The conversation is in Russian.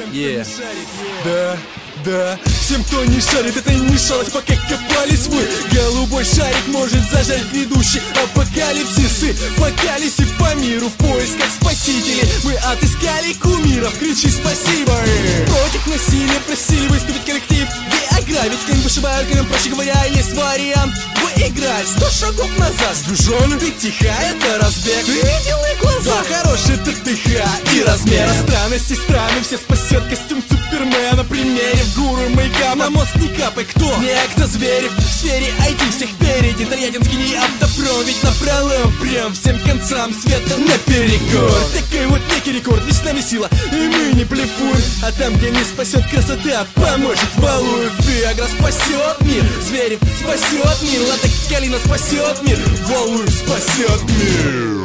Да, всем, кто не шарит, это не шалость, пока копались вы. Голубой шарик может зажарить ведущий апокалипсисы. Покалиси по миру в поисках спасителей. Мы отыскали кумиров, кричи спасибо. Против насилия просили выступить коллектив Виагра. Ведь клин вышибают клином, проще говоря, есть вариант выиграть. 100 шагов назад сбежали. Ты тихо, это разбег. Ты видел их глаза? Да, хороший ты дыха и размера. Странности страны все спасет костюм Супермена. Примере гуру мейкап, на мозг не капай, кто? Некто Зверев, в сфере IT всех впереди. Тольяттинский не автопром, ведь напролом прям всем концам света наперекор. Такой вот некий рекорд, ведь с нами сила, и мы не блефуем. А там, где не спасет красота, поможет Валуев. Виагра спасет мир, Зверев спасет мир, Латек Калина спасет мир, Валуев спасет мир.